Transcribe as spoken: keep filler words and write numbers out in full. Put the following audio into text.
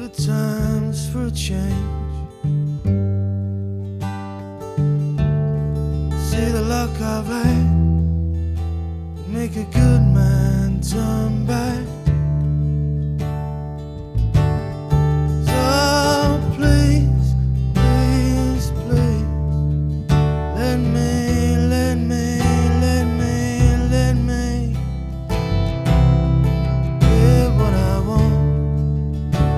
Good times for a change. See the luck I've had, make a good